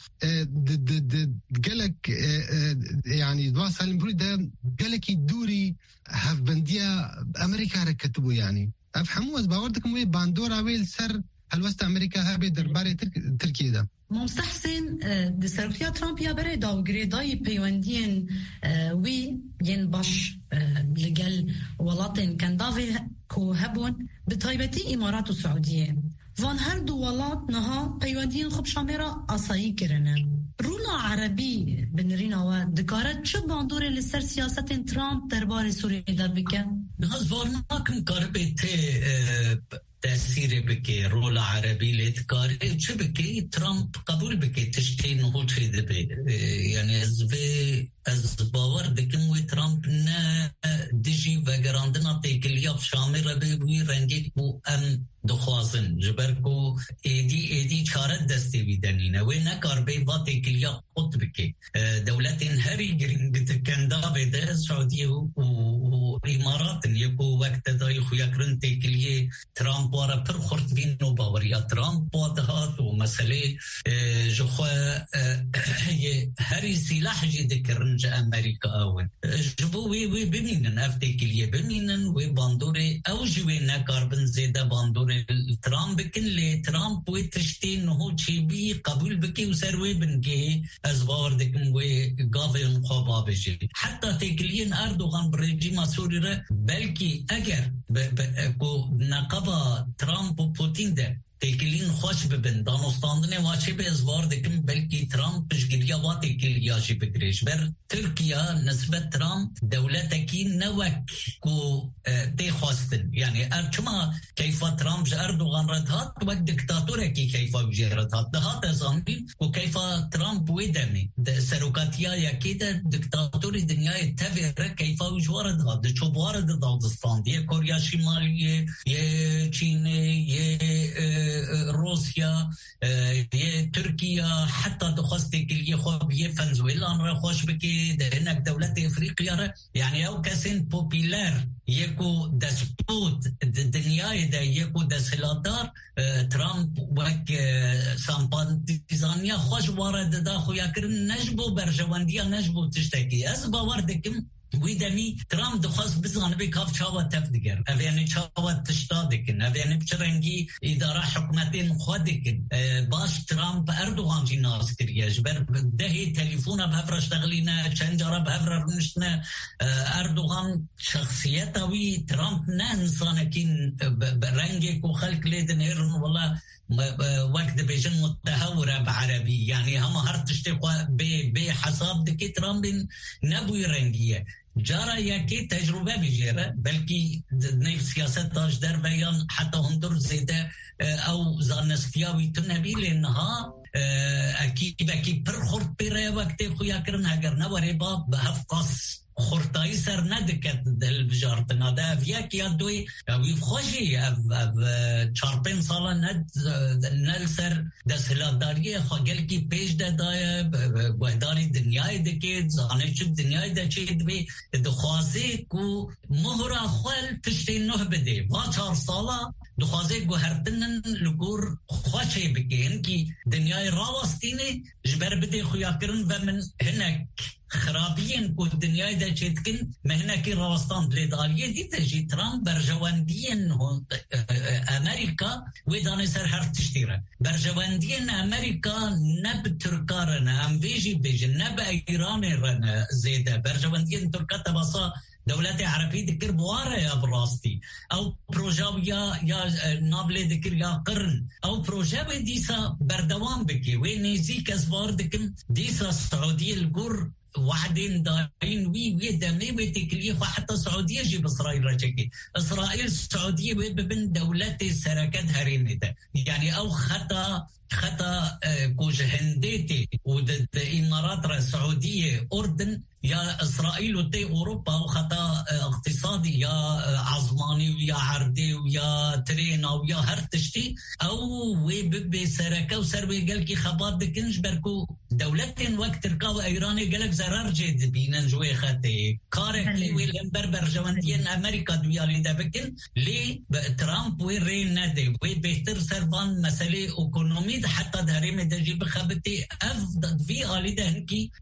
قالك يعني دواصل المفروض ده قالك يدوري هفبندية أمريكا ركتبوا يعني أفهموا باوردكم وين باندورا ويل سر هالوسط أمريكا هابي درباري تركيا ده
مستحسن دسرقيا ترامب يا بريدا وغريداي بيواندين وي ين باش لقل ولاتين كان دافي كو هبون بطيبتي إمارات السعودية وان هر دو ولات نها بيواندين خب شاميرا أصايي كرنن رولا عربي بنرينا و دكارت چه باندور لسر سياسة ترامب دربار سوريا دا بكن؟
ناز وارناكم كاربي تأثير بكي رولا عربي لتكاري چه بكي ترامب قبول بكي تشتين هو چه دبي يعني از باور دكم وي ترامب نا دجي وگراندنا تيكليا بشامر بي رنگيك بو ام دخوازن جبركو ايدي چارت دستی بیدنینه و نکار بی باتی کلیا قط بکی دولتین هری گرینگ تکندا بیده سعودیه و امارات یکو وقت دای خویا کرن تکلیه ترامپ وارا پر خورد بینو باوریا ترامپ وادهات و مسئله جخوا هری سلاح جی دکرنج امریکا آون جبو وی بمینن افته کلیه بمینن و باندوره او جوی نکار بن زیده باندوره ترامب بكن لي ترامب ويتشتين هو تشيبي قبول بكي وسروي بنكي أزبار دكم وقافين خوابا بجي حتى تيكلين أردوغان بريجيما سوريا بلكي أجر نقبا ترامب وبوتين ده تيكلين خوش ببن دانستاندنه واچه به ازوار دکم بلکی ترامپ پشگیریا و تیکلیا جی بگریش بر ترکیا نسبت ترامپ دولتکی نوک کو تیخواستن يعني ارچما كيف ترامب اردوغان ردهات وك دكتاتورة كيف وجيرتهات دهات ازامين وكيف ترامب ويدمي سروكاتيا يكيدا دكتاتوري دنيا تبير كيف وجوردهات دشو بوارد داودستان دي كوريا شمالية يه چيني روسيا تركيا حتى دخستي كل يخوب فنزويلا أنا خوش بكي هناك دولة إفريقيا يعني أو كاسين بوبيلار يكو دسبوت الدنيا ده يكو دسلاتار ترامب وك سامبانتيزانيا خوش وارد داخو يكرن نجبو برجوانديا نجبو تشتكي أزبا واردكم ويدمي ترامب دخواست بزغن بي كاف شاوة تفدقر أفياني شاوة تشتادكن أفياني بچرنگي إدارة حكومتين خودكن باش ترامب أردوغان جي ناس كرياج بر دهي تليفونا بهفرش تغلينا چنجارة بهفرش نشتنا أردوغان شخصيتاوي ترامب نا إنسانكين برنگك وخلق ليدن هيرن والله وقت بيجن متهورة بعربي يعني هم هرتشتقوا بحساب دكي ترامب نبو يرنگيه جارا يكي تجربة بجيرة بلكي نيف سياسة تاجدر بيان حتى هندر زيادة أو زانستياوي تنبي لأنها أكيد برخورت بيرا وقت خويا كرنها قرنا وريبا بهفقاس خورتاي سر ندكت دل بجارتنا ده فيك يدوي ويفخوشي اف چارپن سالا ند سر دسلاتداری خاگل کی پیش ده دای گوهداری دنیای دکید زانه چود دنیای ده چید بی دخوازه کو مهرا خوال تشتی نه بده و 4 سالا دخوازه گوهرتنن لگور خوشه بکین کی دنیای راوستینه جبر بده خویا کرن و من هنک خرابين كل الدنيا دا جيتكن مهنكي راوستان بليداليه دي تجي ترامب برجواندين امريكا ويداني سر هر تشتيره برجواندين امريكا نب تركارنا ام فيجي بيجي نب ايران رنا زيده برجواندين تركا تبصا دولة عربية ذكر بوارة يا براستي أو بروجاب يا نابلة ذكر يا قرن أو بروجاب ديسا بردوام بكي وين يزيك أزبار دكم ديسا السعودية الجور وحدين داين وي دمي وتكليف حتى السعودية جيب إسرائيل رجكي إسرائيل السعودية بين دولات السركات هرينة يعني أو خطأ كوج هنديتي ودد إمارات السعودية أردن يا إسرائيل وتي أوروبا وخطأ اقتصادي يا عظماني ويا عردي ويا ترينا ويا هرتشتي أو وبب سركة وسروي قال كي خبات دكنج بركو دولتين وقت تركاو إيراني قالك زرار جد بينا جوي خاتي كارك ويلمبر برجوانتين أمريكا دويالي دابكن لي ترامب ويرين نادي وبيهتر سربان مسألة إقتصادية حتى داري مدجي بخبتي أفضل في آلي دهنكي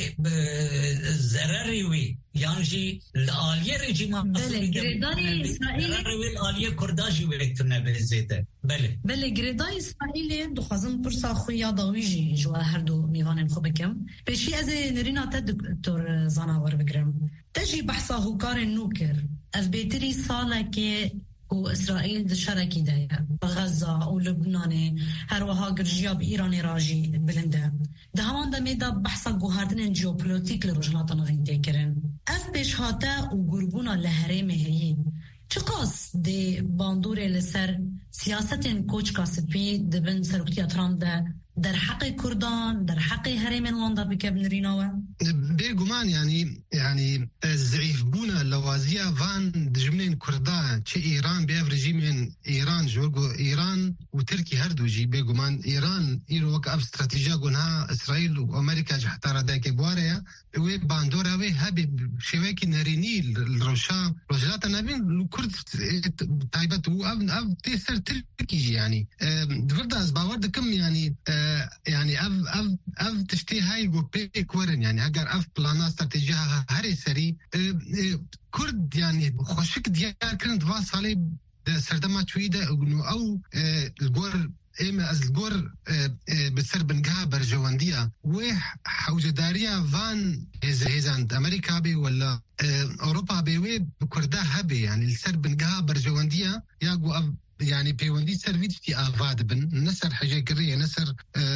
وزراري وي يعني الآلية رجيمة
بله جريداني إسرائيلي
الآلية كرداجي ويكتنا بزيته
بله جريداني إسرائيلي دخازم برسا خويا ضويجي جوا هردو ميوان مخبكم بشي أزي نرينا دكتور زاناور بقرم تجي بحثا هوكار النوكر أثبتري صالة وإسرائيل دشاركي دايا غزة ولبنان هروها قرجيا بإيران راجي بلنده ده همان ده ميدا بحثا قوهاردن جيوبوليتيك لرجلات نغين ديكرن أف بيش هاتا وقربونا لهريمه هي چقاس دي باندوري لسر سياستين كوچ كاسبي دبن سرقتيا ترامب ده در حق كردان در حق هريمن واندا بكابن ريناوه
بيغمان يعني الزعيف بونا لوازيا فان دجمنين كردان تشي ايران بيف رجيمين ايران جوجو ايران وتركي هردو جي بيغمان ايران ايرو وك اب استراتيجيا قنها اسرائيل وامريكا جحتارا دايك بواريا وي باندورا وي هابي شويكي ناريني الروشا روجلات نابين الكرد تايبت و تيسر تركي جي يعني دفردا ازباورد كم يعني اف تشتي هاي جو بيك ورن يعني اگر اف بلانا استراتيجيها هري سري كرد يعني خوشك ديار كرند واصالي سردما تويدا او الجور اما از الجور بسر بنجها برجواندية وحوجداريا فان هزاند امريكا بي ولا اوروبا بي وي بكردا هبي يعني السر بنجها برجواندية ياقو يعني بيوندي سيرفيس في افاد بن نسر حاجه كريه نسر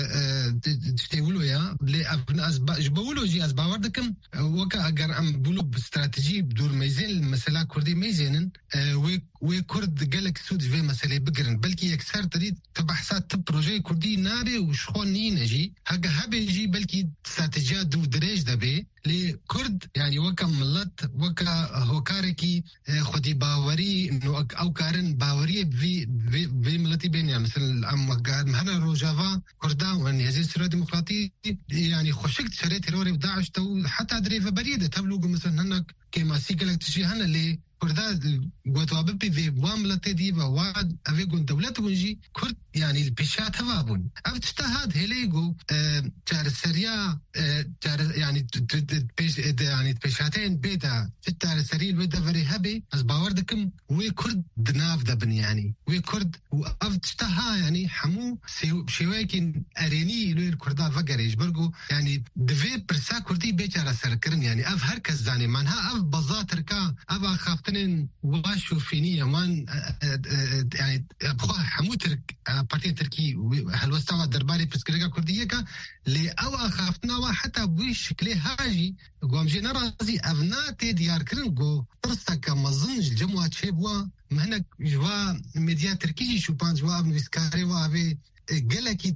تشتيولو يا لي ابن جبولو جي اسباوردكم وكا اگر ام بولو باستراتيجي بدور ميزين المساله كردي ميزين وكرد قالك سود في مساله بقرن بلكي يكسر تريد تبحثات بروجي كردي ناري وشخوني نجي هكا هبي يجي بلكي استراتيجيات دو دريج دبي لكرد يعني وكا ملت وكا هوكاركي خدي باوري انه او كارن باوري في ملتي بين يعني مثلا مهنا روجافا كردان وان هذه السورة ديمقراطية يعني خوشكت شريت تيروري بداعش تو حتى دريفة بريدة تبلوغ مثلا هناك كما سيقلك تشي هنا اللي كرداد قوتوابي في بواملتي دي وواد أفيقون دولات ونجي كرد يعني البيشات هوابون أفتشتهاد هليقو تار السريا يعني يعني بيشاتين بيتا في التار السريا الويدا فري هبي از باوردكم وكرد دناف دبن يعني وكرد وأفتشتها يعني حمو شواكين أريني لو الكردان فقريش برقو يعني دفي برسا كردي بيجارة سركرن يعني أف هركز زاني مانها أف بزاتركا أبا خافتنين واشو فينية وان يعني بخواه حمو ترك بارتي تركي هلوستاوا درباري بسكريكا كردية كا لي أوا خافتنا حتى بوش شكلي هاجي قوام جينا رازي أبناتي ديار كرن قو ترسك مظنج الجموات شيبوا مهنك جوا ميديا تركيجي شو بان جوا ابن ويسكاري وابي قالك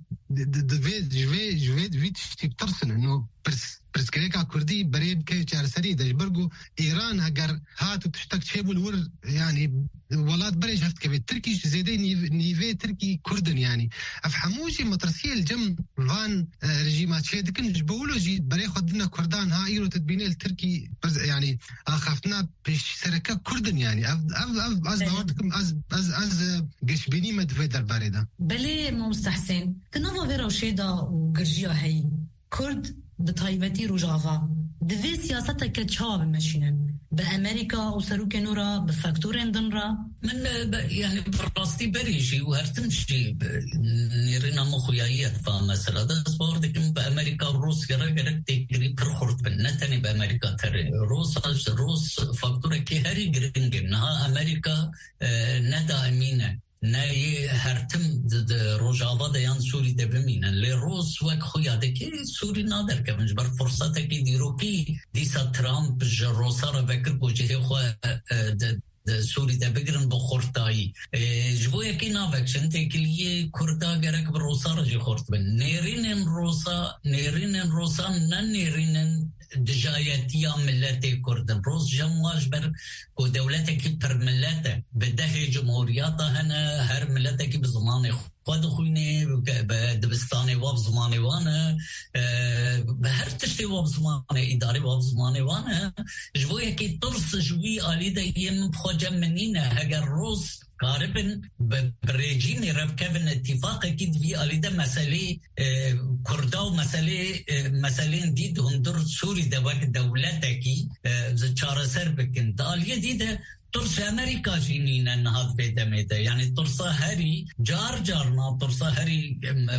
جوي تشتي بترسن انه برسكريكا كردي بريب كي جار سري دجبرغو ايران اگر هات تشتك شيبو الور يعني ولاد بريج هفت كبي تركي زيدي نيفي تركي كردن يعني افهموجي مترسيه الجم فان رجيمات شيدكن جبولوجي بري خدنا كردان ها ايرو تدبينه التركي يعني اخافتنا بش سركه كردن يعني از باوردكم از قشبيني مدفي درباري ده
بلي مستحسن كنوفا فيرو شيدا وقرجيا هي كرد بطيبتي روجافا دفي سياستها كتشاب ماشينن بأمريكا وسروك نورا بفاكتورين دنرا
من يعني براستي بريجي وهرتمشي نيرنا مخويايات فمثلا ده سبوردك بأمريكا وروسيا رجلك تجري برخورت بالنتني بأمريكا ترى روس فاكتورة كهري جرينجن ها أمريكا ندا أمينة نه هرتم روجاوا دیان سوری ده بمینن لی روز وک خویاده که سوری نادر که منج بر فرصت که دیرو کی دیسا ترامپ جروسا را بکر بوجه خواه سوری ده بگرن بخورتایی جبو یکی ناوکشن تکلیه کردا گرک بر روسا را جی خورت بن نیرینن روسا نن نیرینن دجایتیا ملت کردن روز جمعاش بر کو دولت کی پر ملت بده جمهوریت هنه هر ملت کی بزمان خود خوینه به دبستان واب زمان وانه به هر تشتی واب زمان اداره واب زمان وانه جوی کی ترس جوی آلی ده یم بخوجه منینه اگر روز قاربن بريجين ربكبن اتفاق اكيد في اليدا مساله كردا ومساله ديد هندر سوري دواك دولتكي زچارسر بكن داليه ديده ترس امريكا جينين النهض في دميده يعني ترسا هري جارنا ترسا هري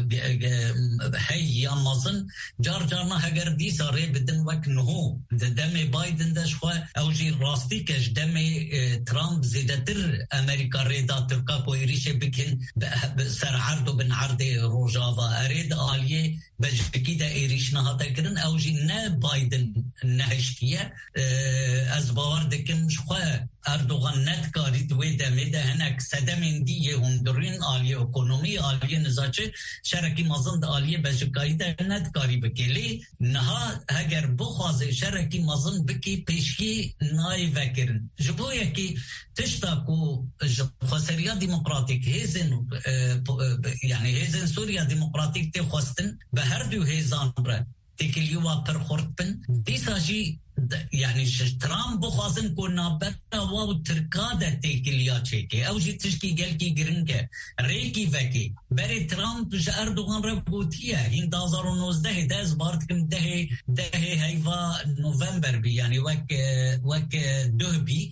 هي امازن جارنا هجر دي صار بدن وقت نهو دمي بايدن دشوا او جي راستي كش دمي ترامب زيدتر امريكا ريدا تركا كويريشه بكن سر عرض بن عرض روجافا اريد اليه بجكيدا ايريشنا هتكرن او جي نا بايدن نهشتيه از باور دكم شخوا اردوغان نتکاری دوی دمیده هنک صدمین دیه هندرین آلیه اکونومی آلیه نزاچه شرکی مازند آلیه بجکایی ده نتکاری بکلی نها اگر بخوازه شرکی مازند بکی پیشکی نای وکرن جبو یکی تشتا کو خسریا ديمقراطيك هيزن يعني هيزن سوريا ديمقراطيك تخواستن بهر دو هيزان را تكليوا برخورتن ديساجي يعني ترامب بخوازن كنا بنا واو تركادة تيكليا چيكي او جي تشكي گلكي گرنگه ريكي وكي بري ترامب جا اردوغان ربوتيه هين 2019 داز باردكم ده هيفا نوفمبر بي يعني وك دوبي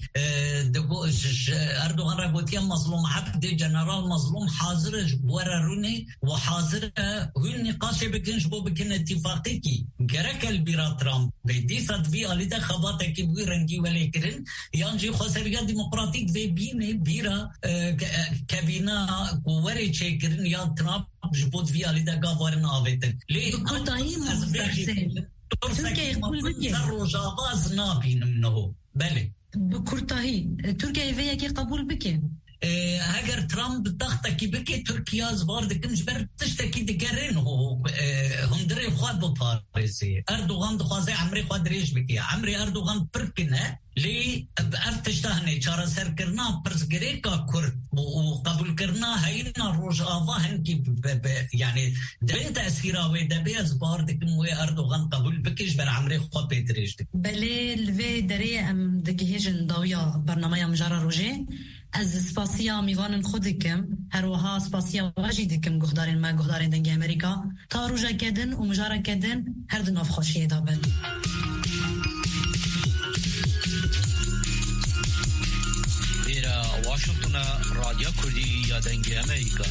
اردوغان ربوتيه مظلوم عبد جنرال مظلوم حاضر ورروني وحاضر هن نقاش بكنش بو بكن اتفاقيكي گرك البيرا ترامب بدي صد في لیده خباته که بوی رنگی ولی کرن یانجی خسریا ديمقراطيك و بینه بیرا کابینا کووری چه کرن یا ترامپ جبود وی لیده گاوارن آویتن لی
بکرتایی مسترسل ترکیه يقول بكي
روجاواز نابين منه بله
بكرتاهي تركيا ويا كي قبول بكي
اگر ترامپ دختکی بکی ترکیه زبار دکمش بر تشتکی دگرین هندری خواد بپارسی اردوغان دخوازه عمری خواد ریش بکی عمری اردوغان پرکنه لی ارتشتهنه چارا سر کرنا پرسگره کا کرد و قبول کرنا هینا روش آواهن کی یعنی دبی تأثیره و دبی زبار دکم و اردوغان قبول بکیش بر عمری خواد پیتریش دک
بله الوی دری ام دگیهجن داویا برنامه مجارة روژه از سپاسیا میوانن خودکم هر وها سپاسیا واجی دکم گهدارین ما گهدارین دنگ امریکا تا روژا کدن و مجارا کدن هر دن افخوشیه دابن
ایرا واشنطن رادیو کردی یا دنگ امریکا